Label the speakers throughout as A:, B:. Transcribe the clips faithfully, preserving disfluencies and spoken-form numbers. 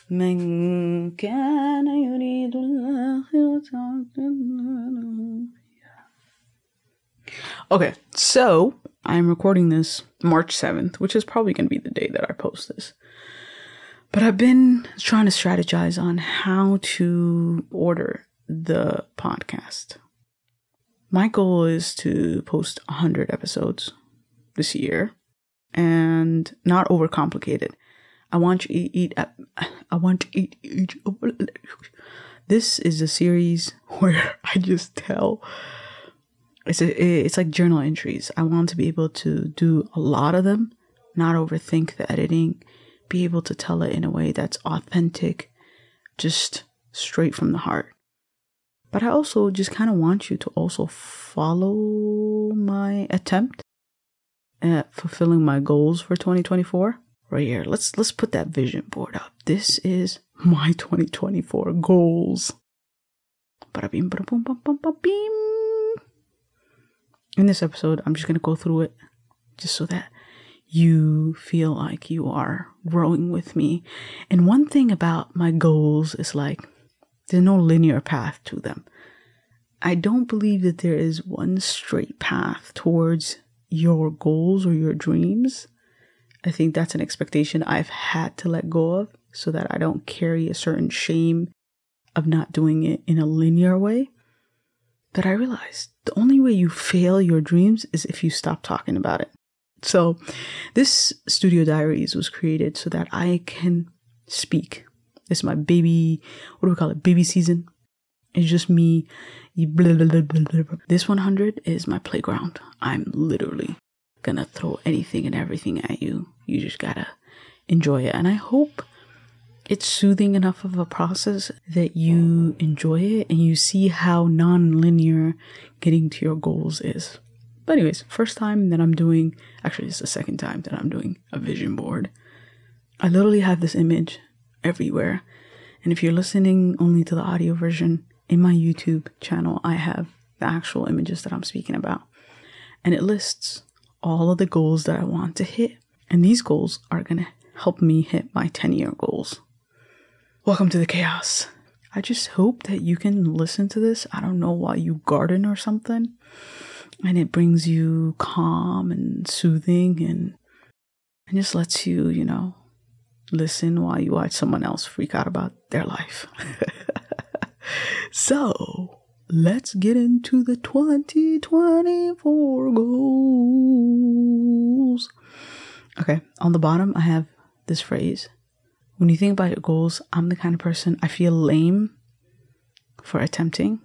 A: من كان يريد الآخرة. Okay, so I'm recording this March seventh, which is probably going to be the day that I post this. But I've been trying to strategize on how to order the podcast. My goal is to post one hundred episodes this year and not overcomplicate it. I want you to eat, I want to eat, eat. This is a series where I just tell, it's a, it's like journal entries. I want to be able to do a lot of them, not overthink the editing, be able to tell it in a way that's authentic, just straight from the heart. But I also just kind of want you to also follow my attempt at fulfilling my goals for twenty twenty-four. Right here. Let's let's put that vision board up. This is my twenty twenty-four goals. Ba-da-beam, ba-da-boom, ba-ba-ba-beam. In this episode, I'm just going to go through it just so that you feel like you are growing with me. And one thing about my goals is like, there's no linear path to them. I don't believe that there is one straight path towards your goals or your dreams. I think that's an expectation I've had to let go of so that I don't carry a certain shame of not doing it in a linear way. But I realized the only way you fail your dreams is if you stop talking about it. So this Studio Diaries was created so that I can speak. It's my baby, what do we call it? Baby season. It's just me. Blah, blah, blah, blah, blah. This one hundred is my playground. I'm literally gonna throw anything and everything at you. You just gotta enjoy it. And I hope it's soothing enough of a process that you enjoy it and you see how non-linear getting to your goals is. But anyways, first time that I'm doing, actually it's the second time that I'm doing a vision board. I literally have this image everywhere. And if you're listening only to the audio version, in my YouTube channel, I have the actual images that I'm speaking about. And it lists all of the goals that I want to hit. And these goals are going to help me hit my ten-year goals. Welcome to the chaos. I just hope that you can listen to this. I don't know, while you garden or something. And it brings you calm and soothing and, and just lets you, you know, listen while you watch someone else freak out about their life. So, let's get into the twenty twenty-four goals. Okay, on the bottom, I have this phrase. When you think about your goals, I'm the kind of person, I feel lame for attempting.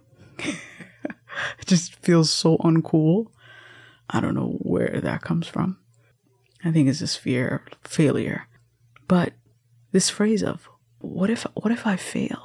A: It just feels so uncool. I don't know where that comes from. I think it's this fear of failure. But this phrase of, what if, what if I fail?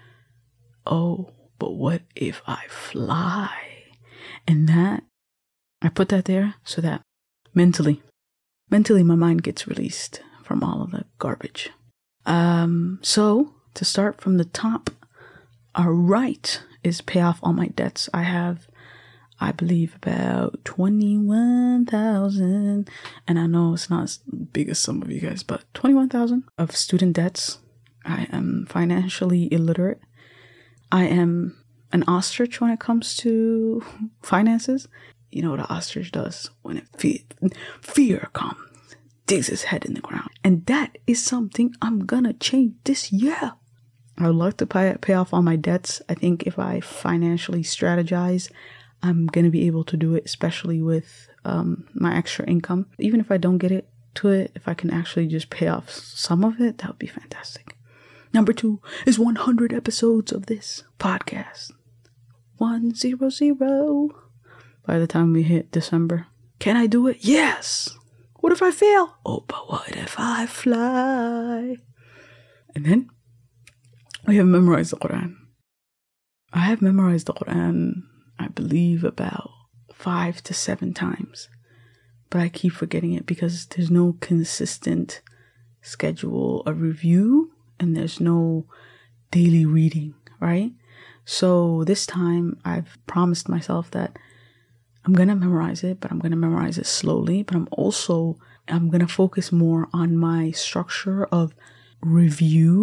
A: Oh, but what if I fly? And that, I put that there so that mentally, mentally my mind gets released from all of the garbage. Um, so to start from the top, our right is pay off all my debts. I have, I believe, about twenty-one thousand, and I know it's not as big as some of you guys, but twenty-one thousand of student debts. I am financially illiterate. I am an ostrich when it comes to finances. You know what an ostrich does when it fe- fear comes, digs his head in the ground. And that is something I'm gonna change this year. I would love to pay, pay off all my debts. I think if I financially strategize, I'm gonna be able to do it, especially with um, my extra income. Even if I don't get it to it, if I can actually just pay off some of it, that would be fantastic. Number two is one hundred episodes of this podcast. One zero zero. By the time we hit December. Can I do it? Yes. What if I fail? Oh, but what if I fly? And then we have memorized the Quran. I have memorized the Quran, I believe, about five to seven times. But I keep forgetting it because there's no consistent schedule of review. And there's no daily reading, right? So this time I've promised myself that I'm going to memorize it, but I'm going to memorize it slowly. But I'm also, I'm going to focus more on my structure of review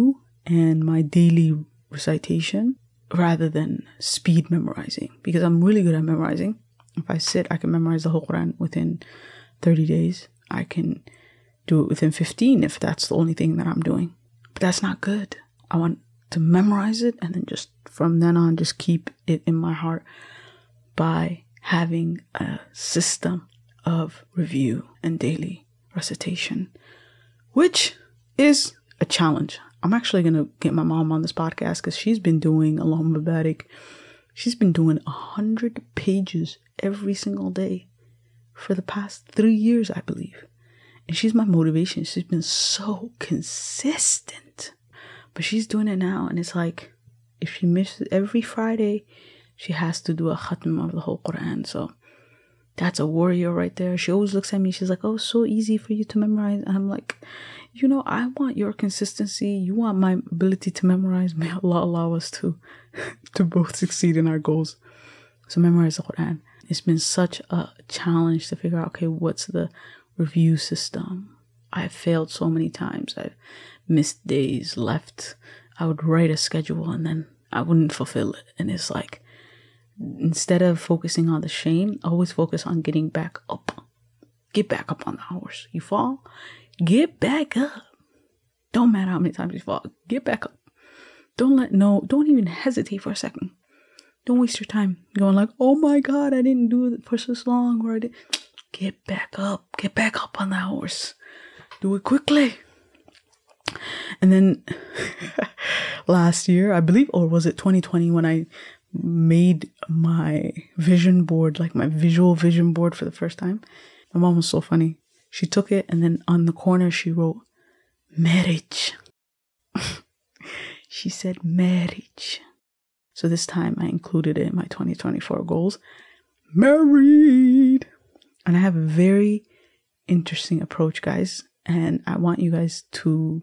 A: and my daily recitation rather than speed memorizing, because I'm really good at memorizing. If I sit, I can memorize the whole Quran within thirty days. I can do it within fifteen if that's the only thing that I'm doing. But that's not good. I want to memorize it and then just from then on just keep it in my heart by having a system of review and daily recitation, which is a challenge. I'm actually going to get my mom on this podcast because she's been doing Allahumma barik. She's been doing a hundred pages every single day for the past three years, I believe. And she's my motivation. She's been so consistent. But she's doing it now, and it's like, if she misses every Friday, she has to do a khatm of the whole Quran. So that's a warrior right there. She always looks at me, she's like, oh, so easy for you to memorize. And I'm like, you know, I want your consistency. You want my ability to memorize. May Allah allow us to, to both succeed in our goals. So memorize the Quran. It's been such a challenge to figure out, okay, what's the review system? I've failed so many times. I've missed days, left. I would write a schedule and then I wouldn't fulfill it. And it's like, instead of focusing on the shame, always focus on getting back up. Get back up on the horse. You fall, get back up. Don't matter how many times you fall. Get back up. Don't let no, don't even hesitate for a second. Don't waste your time going like, oh my God, I didn't do it for so long. Or I did. Get back up. Get back up on that horse. Do it quickly. And then last year, I believe, or was it twenty twenty, when I made my vision board, like my visual vision board for the first time. My mom was so funny. She took it and then on the corner she wrote marriage. She said marriage. So this time I included it in my twenty twenty-four goals. Married. And I have a very interesting approach, guys. And I want you guys to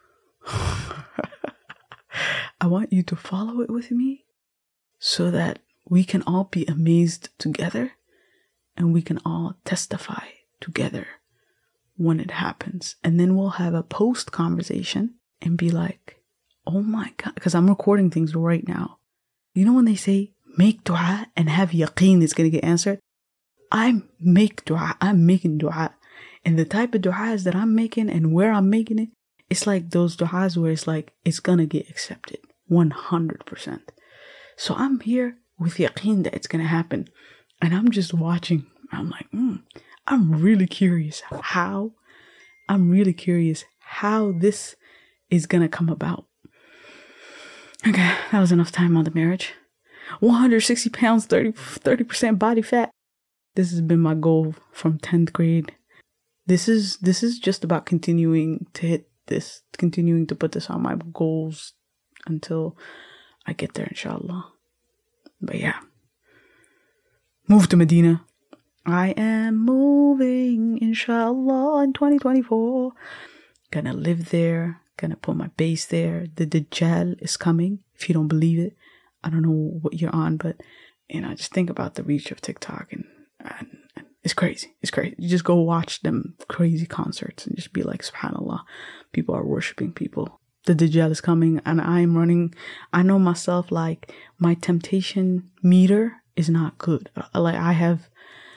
A: I want you to follow it with me so that we can all be amazed together and we can all testify together when it happens. And then we'll have a post conversation and be like, oh my God, because I'm recording things right now. You know when they say make dua and have yaqeen it's going to get answered? I make dua. I'm making dua. And the type of du'as that I'm making and where I'm making it, it's like those du'as where it's like, it's gonna get accepted. one hundred percent. So I'm here with yaqeen that it's gonna happen. And I'm just watching. I'm like, mm, I'm really curious how, I'm really curious how this is gonna come about. Okay, that was enough time on the marriage. one hundred sixty pounds, thirty, thirty percent body fat. This has been my goal from tenth grade. This is this is just about continuing to hit this, continuing to put this on my goals until I get there, inshallah. But yeah. Move to Medina. I am moving, inshallah, in twenty twenty-four. Gonna live there. Gonna put my base there. The Dajjal is coming. If you don't believe it, I don't know what you're on, but you know, just think about the reach of TikTok and, and it's crazy. It's crazy. You just go watch them crazy concerts and just be like, subhanallah, people are worshiping people. The Dajjal is coming and I'm running. I know myself, like my temptation meter is not good. Like I have,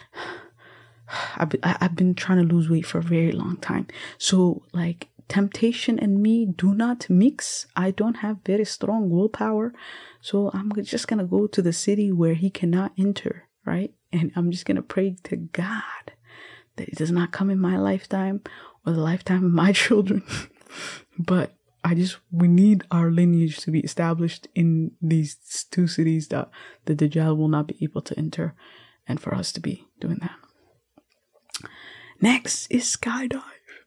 A: I've been, I've been trying to lose weight for a very long time. So like temptation and me do not mix. I don't have very strong willpower. So I'm just going to go to the city where he cannot enter. Right? And I'm just going to pray to God that it does not come in my lifetime or the lifetime of my children. But I just, we need our lineage to be established in these two cities that the Dajjal will not be able to enter, and for us to be doing that. Next is skydive.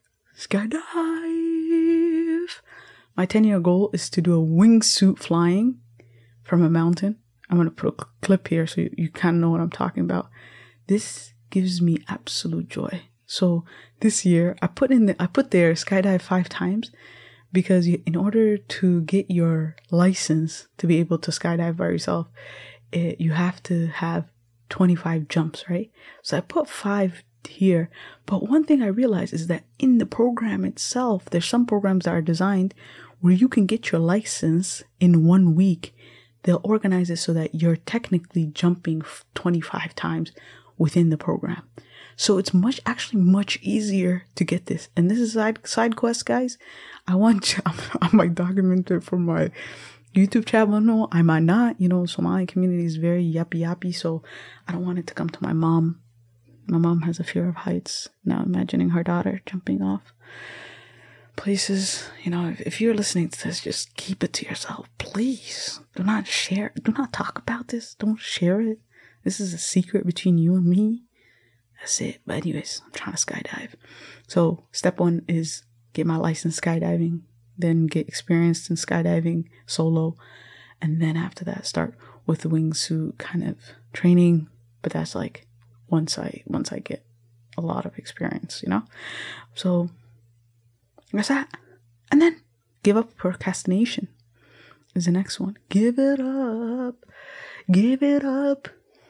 A: Skydive. My ten-year goal is to do a wingsuit flying from a mountain. I'm going to put a clip here so you, you kind of know what I'm talking about. This gives me absolute joy. So this year I put in the, I put there skydive five times because you, in order to get your license to be able to skydive by yourself, it, you have to have twenty-five jumps, right? So I put five here. But one thing I realized is that in the program itself, there's some programs that are designed where you can get your license in one week. They'll organize it so that you're technically jumping twenty-five times within the program. So it's much, actually much easier to get this. And this is side, side quest, guys. I want you, I might document it for my YouTube channel. No, I might not. You know, Somali community is very yappy yappy. So I don't want it to come to my mom. My mom has a fear of heights. Now imagining her daughter jumping off places. You know, if, if you're listening to this, just keep it to yourself. Please do not share. Do not talk about this. Don't share it. This is a secret between you and me. That's it. But anyways, I'm trying to skydive. So step one is get my license skydiving, then get experienced in skydiving solo. And then after that, start with the wingsuit kind of training. But that's like once I, once I get a lot of experience, you know? So that's that. And then give up procrastination is the next one. Give it up. Give it up.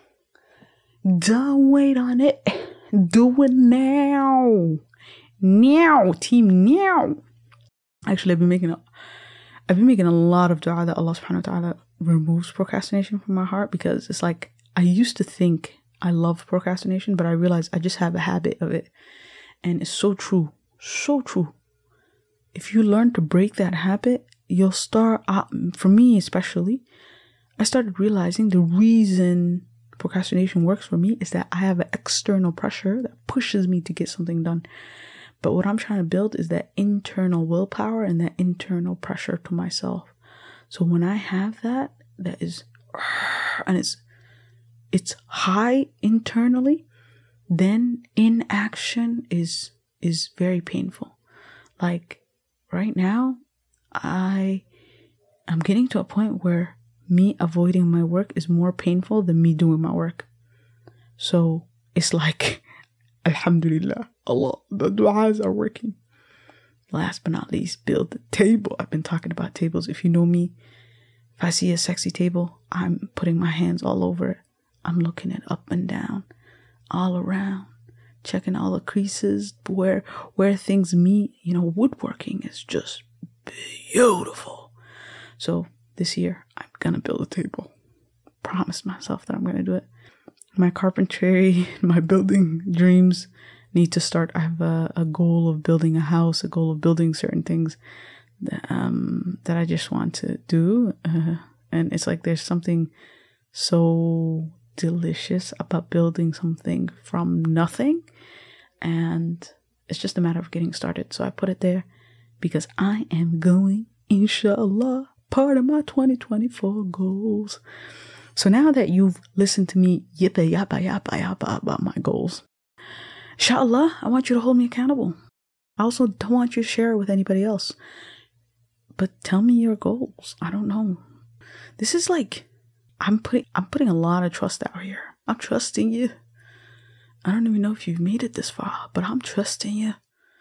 A: Don't wait on it. Do it now. Now, team, now. Actually, I've been making a, I've been making a lot of dua that Allah subhanahu wa ta'ala removes procrastination from my heart, because it's like I used to think I love procrastination, but I realized I just have a habit of it. And it's so true. So true. If you learn to break that habit, you'll start, uh, for me especially, I started realizing the reason procrastination works for me is that I have an external pressure that pushes me to get something done. But what I'm trying to build is that internal willpower and that internal pressure to myself. So when I have that, that is, and it's, it's high internally, then inaction is, is very painful. Like right now, I am getting to a point where me avoiding my work is more painful than me doing my work. So it's like, Alhamdulillah, Allah, the du'as are working. Last but not least, build the table. I've been talking about tables. If you know me, if I see a sexy table, I'm putting my hands all over it. I'm looking it up and down, all around, checking all the creases, where where things meet. You know, woodworking is just beautiful. So this year, I'm going to build a table. Promise myself that I'm going to do it. My carpentry, my building dreams need to start. I have a, a goal of building a house, a goal of building certain things that, um, that I just want to do. Uh, and it's like there's something so delicious about building something from nothing. And it's just a matter of getting started. So I put it there because I am going, inshallah, part of my twenty twenty-four goals. So now that you've listened to me yippa yappa yappa yappa about my goals, inshallah, I want you to hold me accountable. I also don't want you to share it with anybody else. But tell me your goals. I don't know. This is like, I'm putting I'm putting a lot of trust out here. I'm trusting you. I don't even know if you've made it this far, but I'm trusting you.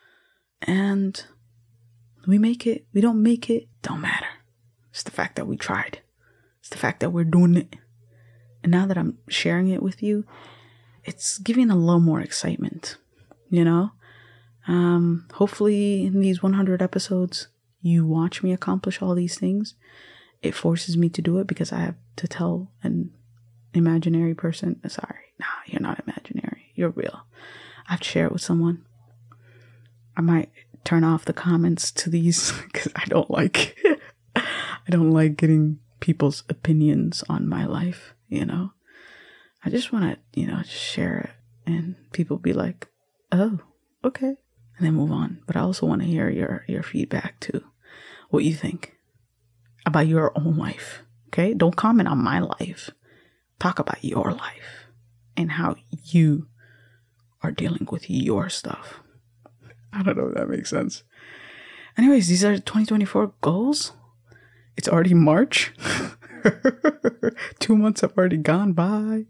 A: And we make it, we don't make it, don't matter. It's the fact that we tried. It's the fact that we're doing it. And now that I'm sharing it with you, it's giving a little more excitement, you know? Um, hopefully in these one hundred episodes, you watch me accomplish all these things. It forces me to do it because I have to tell an imaginary person, sorry, nah, you're not imaginary. You're real. I have to share it with someone. I might turn off the comments to these because I don't like I don't like getting people's opinions on my life, you know. I just want to, you know, just share it and people be like, oh, okay, and then move on. But I also want to hear your, your feedback too. What you think about your own life, okay? Don't comment on my life. Talk about your life and how you are dealing with your stuff. I don't know if that makes sense. Anyways, these are twenty twenty-four goals. It's already March. Two months have already gone by.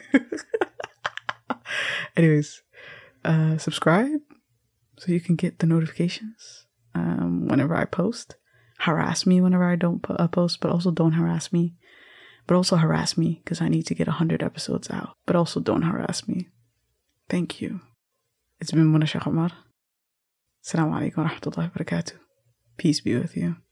A: Anyways, uh, subscribe so you can get the notifications um, whenever I post. Harass me whenever I don't po- uh, post, but also don't harass me. But also harass me because I need to get one hundred episodes out. But also don't harass me. Thank you. It's been Mona Sheikh Omar. Assalamu alaikum wa rahmatullahi wa barakatuh. Peace be with you.